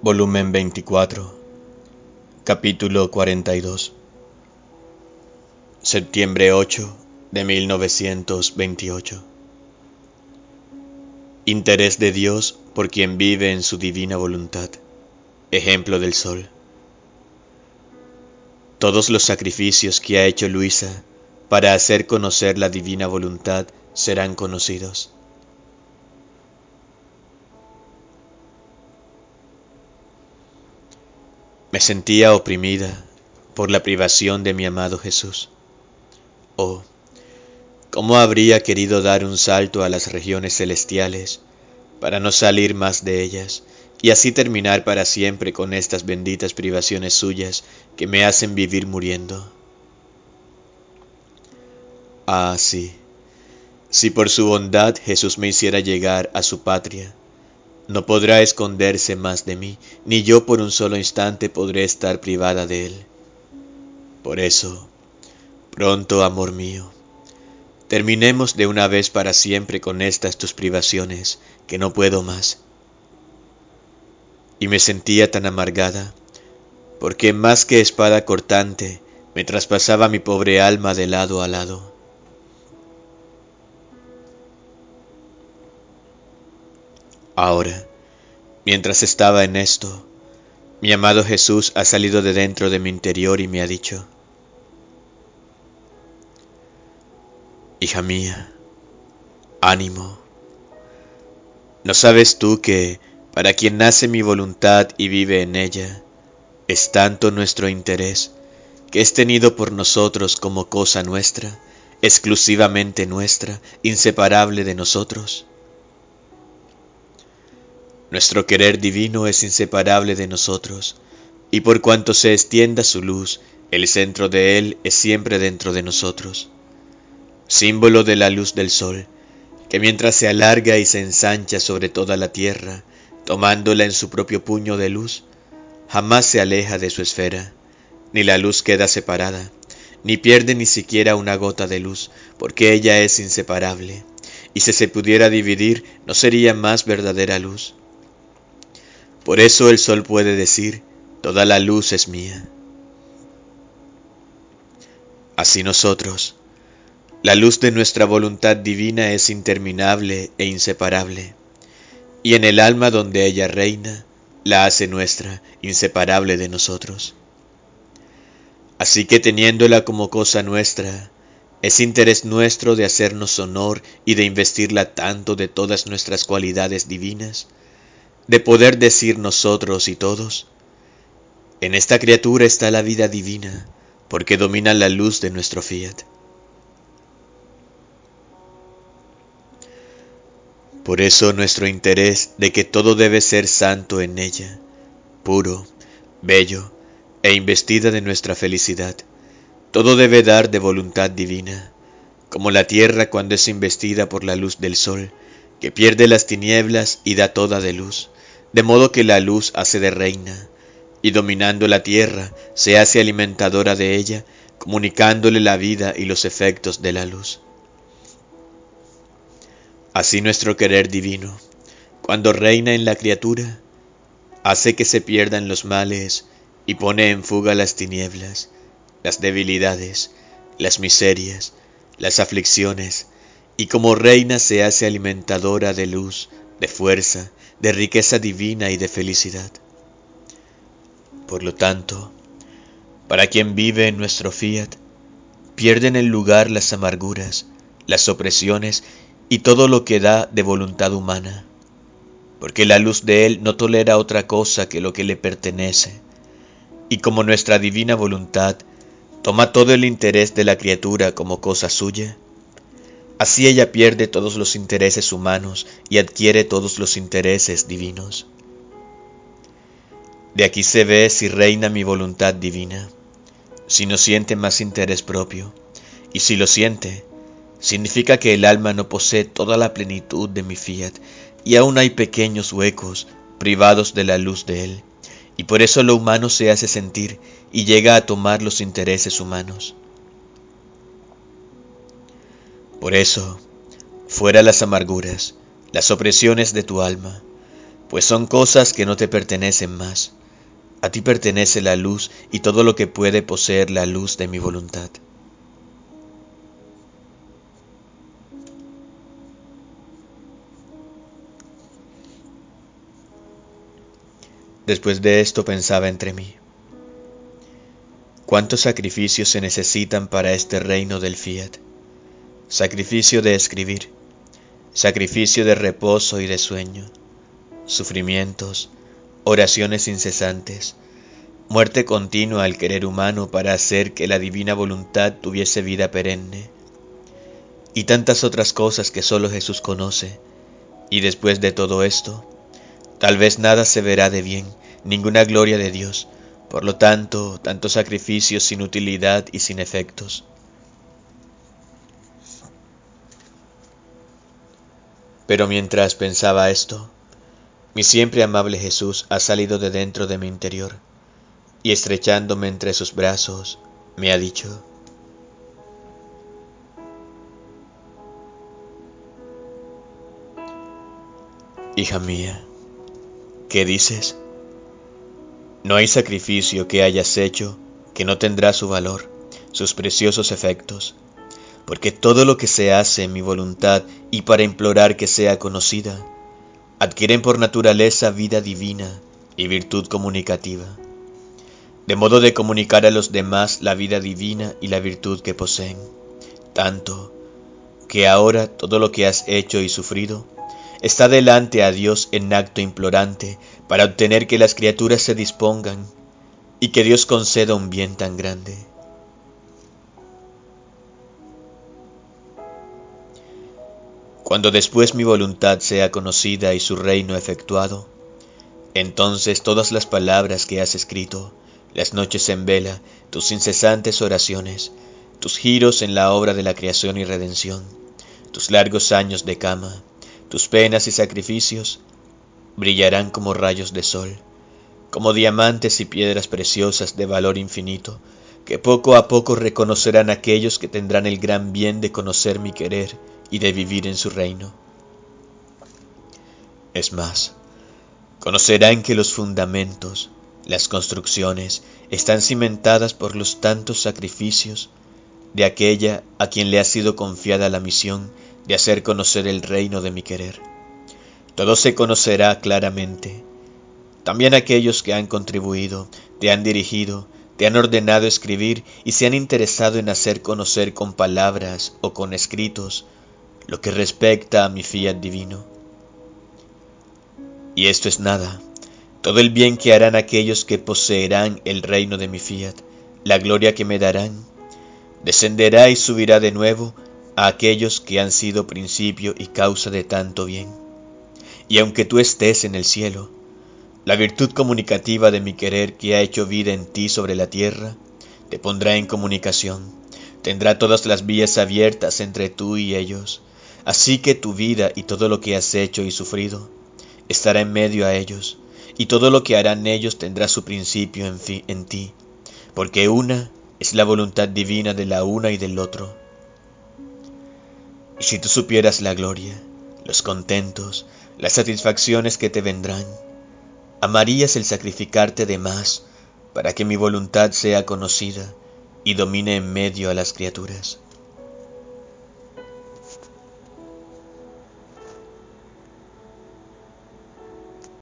Volumen 24, capítulo 42, septiembre 8 de 1928. Interés de Dios por quien vive en su divina voluntad. Ejemplo del sol. Todos los sacrificios que ha hecho Luisa para hacer conocer la divina voluntad serán conocidos. Me sentía oprimida por la privación de mi amado Jesús. Oh, cómo habría querido dar un salto a las regiones celestiales para no salir más de ellas y así terminar para siempre con estas benditas privaciones suyas que me hacen vivir muriendo. Ah, sí, si por su bondad Jesús me hiciera llegar a su patria, no podrá esconderse más de mí, ni yo por un solo instante podré estar privada de él. Por eso, pronto, amor mío, terminemos de una vez para siempre con estas tus privaciones, que no puedo más. Y me sentía tan amargada, porque más que espada cortante, me traspasaba mi pobre alma de lado a lado. Ahora, mientras estaba en esto, mi amado Jesús ha salido de dentro de mi interior y me ha dicho: hija mía, ánimo. ¿No sabes tú que, para quien nace mi voluntad y vive en ella, es tanto nuestro interés, que es tenido por nosotros como cosa nuestra, exclusivamente nuestra, inseparable de nosotros? Nuestro querer divino es inseparable de nosotros, y por cuanto se extienda su luz, el centro de él es siempre dentro de nosotros, símbolo de la luz del sol, que mientras se alarga y se ensancha sobre toda la tierra, tomándola en su propio puño de luz, jamás se aleja de su esfera, ni la luz queda separada, ni pierde ni siquiera una gota de luz, porque ella es inseparable, y si se pudiera dividir, no sería más verdadera luz. Por eso el sol puede decir: toda la luz es mía. Así nosotros, la luz de nuestra voluntad divina es interminable e inseparable, y en el alma donde ella reina, la hace nuestra, inseparable de nosotros. Así que teniéndola como cosa nuestra, es interés nuestro de hacernos honor y de investirla tanto de todas nuestras cualidades divinas, de poder decir nosotros y todos: en esta criatura está la vida divina, porque domina la luz de nuestro fiat. Por eso nuestro interés de que todo debe ser santo en ella, puro, bello e investida de nuestra felicidad, todo debe dar de voluntad divina, como la tierra cuando es investida por la luz del sol, que pierde las tinieblas y da toda de luz, de modo que la luz hace de reina, y dominando la tierra se hace alimentadora de ella, comunicándole la vida y los efectos de la luz. Así nuestro querer divino, cuando reina en la criatura, hace que se pierdan los males y pone en fuga las tinieblas, las debilidades, las miserias, las aflicciones, y como reina se hace alimentadora de luz, de fuerza, de riqueza divina y de felicidad. Por lo tanto, para quien vive en nuestro fiat, pierden el lugar las amarguras, las opresiones y todo lo que da de voluntad humana, porque la luz de él no tolera otra cosa que lo que le pertenece, y como nuestra divina voluntad toma todo el interés de la criatura como cosa suya, así ella pierde todos los intereses humanos y adquiere todos los intereses divinos. De aquí se ve si reina mi voluntad divina, si no siente más interés propio, y si lo siente, significa que el alma no posee toda la plenitud de mi fiat, y aún hay pequeños huecos privados de la luz de él, y por eso lo humano se hace sentir y llega a tomar los intereses humanos. Por eso, fuera las amarguras, las opresiones de tu alma, pues son cosas que no te pertenecen más. A ti pertenece la luz y todo lo que puede poseer la luz de mi voluntad. Después de esto pensaba entre mí, ¿cuántos sacrificios se necesitan para este reino del Fiat? Sacrificio de escribir, sacrificio de reposo y de sueño, sufrimientos, oraciones incesantes, muerte continua al querer humano para hacer que la divina voluntad tuviese vida perenne, y tantas otras cosas que solo Jesús conoce. Y después de todo esto, tal vez nada se verá de bien, ninguna gloria de Dios, por lo tanto, tantos sacrificios sin utilidad y sin efectos. Pero mientras pensaba esto, mi siempre amable Jesús ha salido de dentro de mi interior, y estrechándome entre sus brazos, me ha dicho: hija mía, ¿qué dices? No hay sacrificio que hayas hecho que no tendrá su valor, sus preciosos efectos, porque todo lo que se hace en mi voluntad y para implorar que sea conocida, adquieren por naturaleza vida divina y virtud comunicativa, de modo de comunicar a los demás la vida divina y la virtud que poseen, tanto que ahora todo lo que has hecho y sufrido está delante a Dios en acto implorante para obtener que las criaturas se dispongan y que Dios conceda un bien tan grande. Cuando después mi voluntad sea conocida y su reino efectuado, entonces todas las palabras que has escrito, las noches en vela, tus incesantes oraciones, tus giros en la obra de la creación y redención, tus largos años de cama, tus penas y sacrificios, brillarán como rayos de sol, como diamantes y piedras preciosas de valor infinito, que poco a poco reconocerán aquellos que tendrán el gran bien de conocer mi querer y de vivir en su reino. Es más, conocerán que los fundamentos, las construcciones, están cimentadas por los tantos sacrificios de aquella a quien le ha sido confiada la misión de hacer conocer el reino de mi querer. Todo se conocerá claramente. También aquellos que han contribuido, te han dirigido, te han ordenado escribir y se han interesado en hacer conocer con palabras o con escritos lo que respecta a mi fiat divino. Y esto es nada, todo el bien que harán aquellos que poseerán el reino de mi fiat, la gloria que me darán, descenderá y subirá de nuevo a aquellos que han sido principio y causa de tanto bien. Y aunque tú estés en el cielo, la virtud comunicativa de mi querer que ha hecho vida en ti sobre la tierra, te pondrá en comunicación, tendrá todas las vías abiertas entre tú y ellos, así que tu vida y todo lo que has hecho y sufrido estará en medio a ellos, y todo lo que harán ellos tendrá su principio en ti, porque una es la voluntad divina de la una y del otro. Y si tú supieras la gloria, los contentos, las satisfacciones que te vendrán, amarías el sacrificarte de más para que mi voluntad sea conocida y domine en medio a las criaturas.